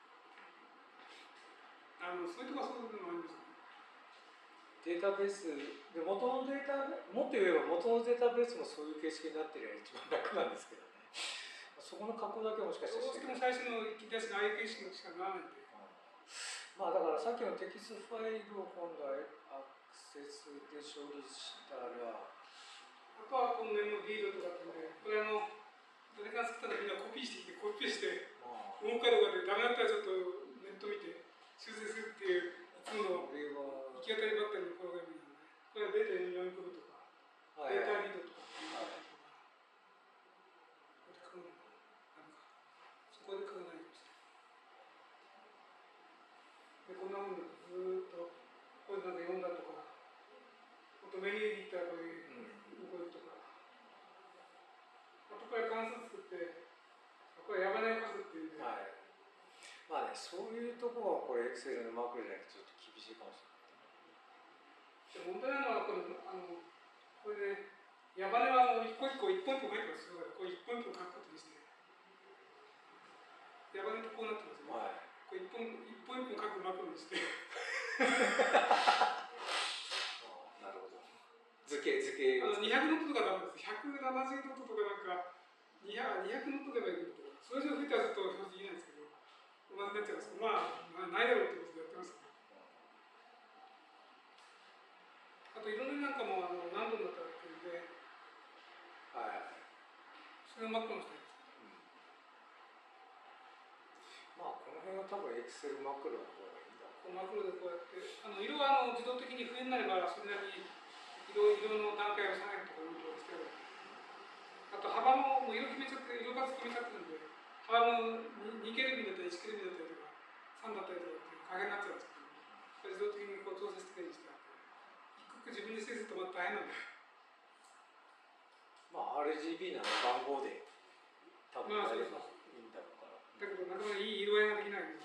れない。 そういうとこはそういうのもありますね。 データベースでもっと言えば元のデータベースもそういう形式になっているのが一番楽なんですけどね。そこの加工だけはもしかしてどうしても最初の引き出しがああいう形式のしかならないんで。 だからさっきのテキストファイルを今度はアクセスで処理したら、 あとはこのメモリードとかってね、これ誰かが作ったらみんなコピーしてきて、動くかどうかで、ダメだったらちょっとネット見て修正するっていう、いつもの行き当たりばったりのプログラムなんで、これはデータに読み込むとか、データリードとかっていうのとか、そこで書かないとして。で、こんなもんでずっと、これなんか読んだとか、あとメニューに行ったらこれ動くとか、あとこれ関数作って、これヤバネを書くっていうんで、 そういうところはこれ Excel のマークじゃなくてちょっと厳しいかもしれない。 問題なのはこれで、ヤバネは一本一本書いてますよ。これ一本一本書くことにして。ヤバネってこうなってますよね。これ一本一本書くマクロにして。 なるほど。図形。 200ノットとかダメです。170ノットとかなんか、200ノットでもいいけど、それ以上増えたらちょっと表示できないんですけど、同じになっちゃいますけど、ないだろうってことでやってますけど。あと、いろんななんかも何度になったらっていうんで、それをマクロにしたいです。 この辺は多分 Excel マクロの方がいいんだろう。 マクロでこうやって、色は自動的に冬になれば、それなりに色の段階を下げるとかいうことをしてる。あと、幅も色数決めちゃってるんで、幅も2ケルビンだったり1ケルビンだったりとか、3だったりとかっていう加減になっちゃうんですけど、自動的にこう調節的にしてあって、一個自分で整理すると大変なんで。 RGB な番号で多分やればいいんだろうから。 だけど、なかなかいい色合いができないので。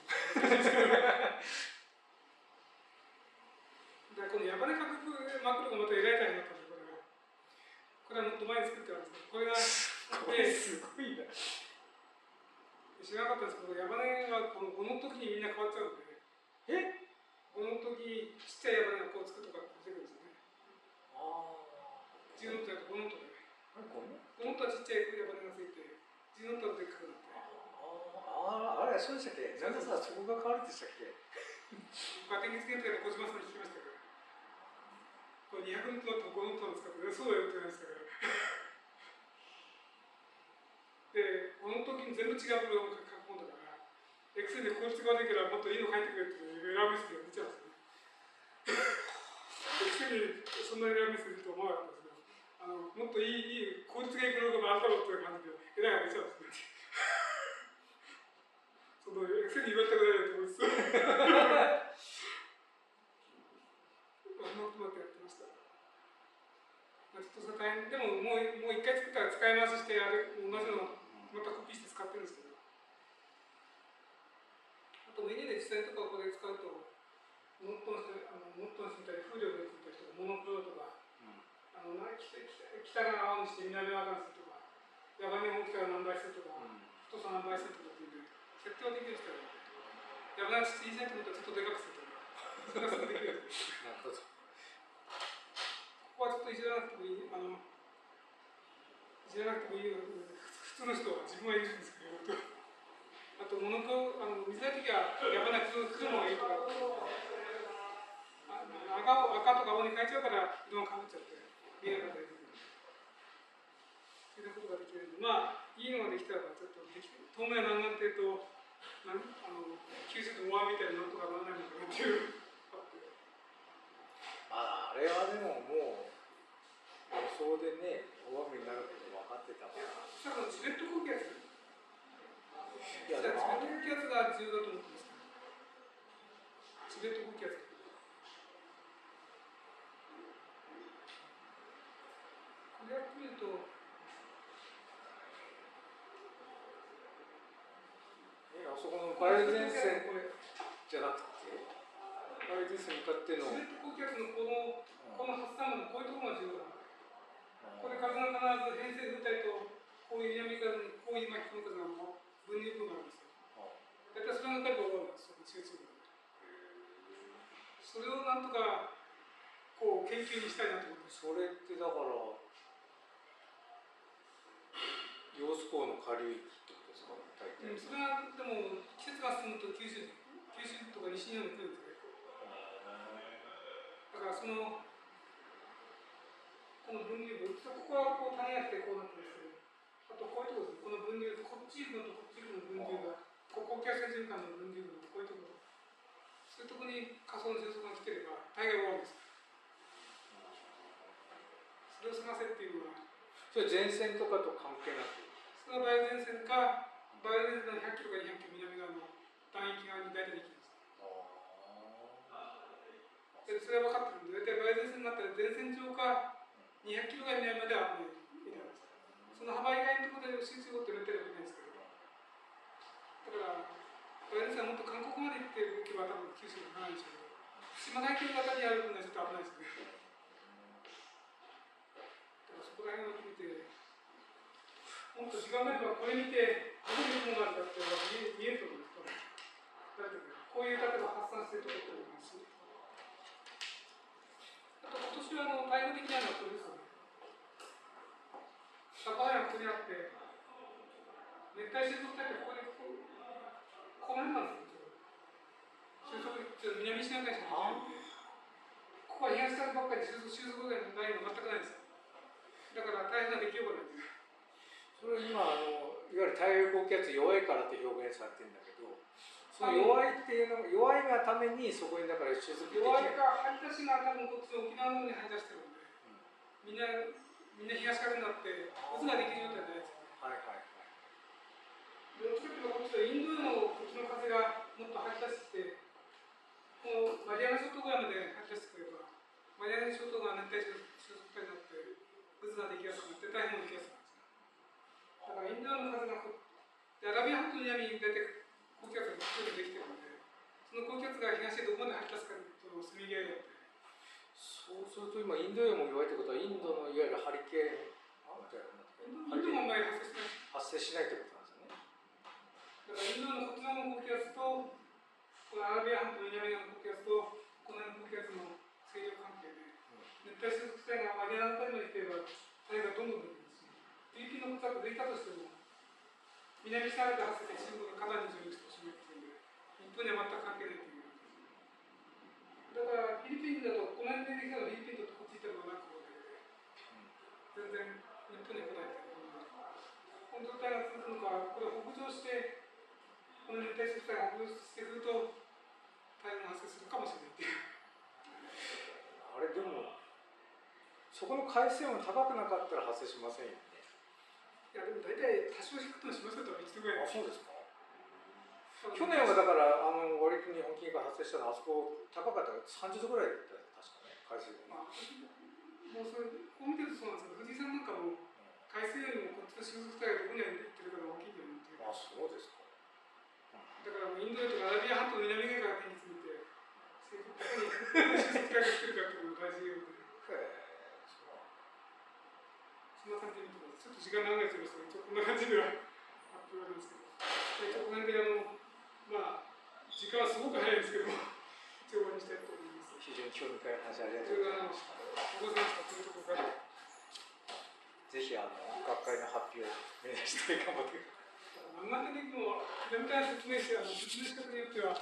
このヤバネ価格マクロがまたえらい大変だったんですよ、これはもっと前に作ってあるんですけど、これが、 すごいな。 知らなかったんですけど、ヤバネはこの5の時にみんな変わっちゃうんで、5の時、ちっちゃいヤバネがこうつくとかって出てくるんですよね。10ノットだと5ノットで。5ノットはちっちゃいヤバネがついて、10ノットはでっかくなって。 あれ、そうでしたっけ？なんでさ、そこが変わるんでしたっけ？ 天気付けの時は小島さんに聞きましたから、これ200ノットと5ノットなんですかって、そうだよって言いましたから。で、この時に全部違うプログラム書き込んだから、エクセルで効率が悪いからもっといいの書いてくれってエラーメッセージが出ちゃうんですよね。エクセルにそんなエラーメッセージと思わなかったんですけど、もっといい効率がいいプログラムあるだろうっていう感じでエラーが出ちゃうんですね。そのエクセルに言われたくないよと思いつつ、もっとやってました。ちょっとそれ大変でももう一回作ったら使い回ししてあれ同じのまたコピーして使ってるんですけど、あとメニューで実際とかここで使うとノットの人みたいに風力で作った人がモノクロとか、北側青にして南側にするとか、野蛮に大きさが何倍するとか、太さ何倍するとかっていう設定はできるんですけど、野蛮小さいと思ったらちょっとでかくするとか、それがすぐできるんですよ。なるほど。ここはちょっといじらなくてもいい、いじらなくてもいいよ、普通の人は自分はいるんですけど、あと、モノクロ、水の時はやばなくするのがいいとか、赤とか青に変えちゃうから色がかぶっちゃって見えなかったりする。そういうことができるんで、まあいいのができたらちょっとできて、透明な南岸と九州と大雨みたいなのとかならないのかなっていう。 あれはでももう予想でね、大雨になること分かってたから。 そしたらチベット高気圧？ いやでもチベット高気圧が重要だと思ってます。チベット高気圧。これやってみると、 あそこの梅雨前線じゃなくて、梅雨前線向かっての。 チベット高気圧のこの発散部のこういうところが重要だ。これ風が必ず偏西風帯とこういう南風にこういう巻き込む風が分離部があるんですよ。大体それが分かれば終わるんですよ、中通部。それをなんとかこう研究にしたいなと思って。 それってだから揚子江の下流域ってことですか、大体。 それはでも季節が進むと九州とか西日本に来るんですよ。だからこの分流部、ここはこう谷があってこうなってるんですけど、あとこういうところです。この分流、こっち行くのとこっち行くの分流が、ここ気圧線循環の分流部のこういうところ、そういうところに仮想の収束が来てれば大概終わるんです。それを探せっていうのは、 それ前線とかと関係なく、 その梅雨前線か、梅雨前線の100キロから200キロ南側の単域側に大体できるんです。でそれは分かってるんで、大体梅雨前線になったら前線上か200キロぐらい南までは危ないエリアです。その幅以外のところで集中をってめったらできないんですけど、だから梅雨前線はもっと韓国まで行っていけば多分九州にならないんでしょうけど、福島大峡の中にあるのはちょっと危ないですね。だからそこら辺を見て、もっと時間があればこれ見てどこに雲があるかって見えると思うんですか。こういう例えば発散してるところって思いますし、あと今年は台風的なのはこれですよね。高原がここにあって、熱帯収束帯ってここにこの辺なんですよ。収束南シナ海しかできないんで、ここは東風ばっかりで収束ぐらいのラインが全くないんですよ。だから大変な出来ようがないんです。 それは今いわゆる太平洋高気圧弱いからって表現されてるんだけど、その弱いっていうの弱いがためにそこにだから収束できない。 弱いか張り出しが多分こっちの沖縄の方に張り出してるんで、みんな東風になって渦ができる状態じゃないですか。 はいはいはい。 どっちかというとこっちはインド洋のこっちの風がもっと張り出してこのマリアナ諸島ぐらいまで張り出してくれば、マリアナ諸島が熱帯収束帯になって渦ができやすくなって台風もできやすくなる。だからインド洋の風がアラビア半島の南に大体高気圧ができてるので、その高気圧が東へどこまで張り出すかというせめぎ合いがあって、 そうすると今インド洋も弱いってことはインドのいわゆるハリケーンインドもあんまり発生しないってことなんですよね。 だからインドのこっち側の高気圧とこのアラビア半島の南側の高気圧とこの辺の高気圧の勢力関係で、熱帯収束帯がマリアナ辺りまで来ていれば台風がどんどん出てくるんですよ。フィリピンのことだとできたとしても南シナ海で発生して中国がかなり上陸してしまっているので、日本には全く関係ないという。 なんかこれ北上してこの熱帯積載が北上してくると台風が発生するかもしれないっていう。 あれでもそこの海水温高くなかったら発生しませんよね。 いやでも大体多少低くもしますよ、多分1度ぐらい。 あ、そうですか。去年はだから割と日本金が発生したのはあそこ高かったら30度ぐらいだったよ確かね、海水温。 まあ、もうそれこう見てるとそうなんですけど、藤井さんなんかも海水よりもこっちの収束帯がどこに行ってるかが大きいと思って。 あ、そうですか。 だからもうインド洋とかアラビア半島の南側から天気ついて、どこに収束帯が来てるかっていうのが大事で。 へえ、そうなんだ。 そんな感じで見てます。ちょっと時間長いですけど、こんな感じでは発表なんですけど。この辺でまあ、時間はすごく早いんですけども、一応終わりにしたいと思います。 非常に興味深い話ありがとうございました。 ございましたというところから。 ぜひ学会の発表を目指して頑張ってください。 漫画的にも、全体説明して、説明し方によっては、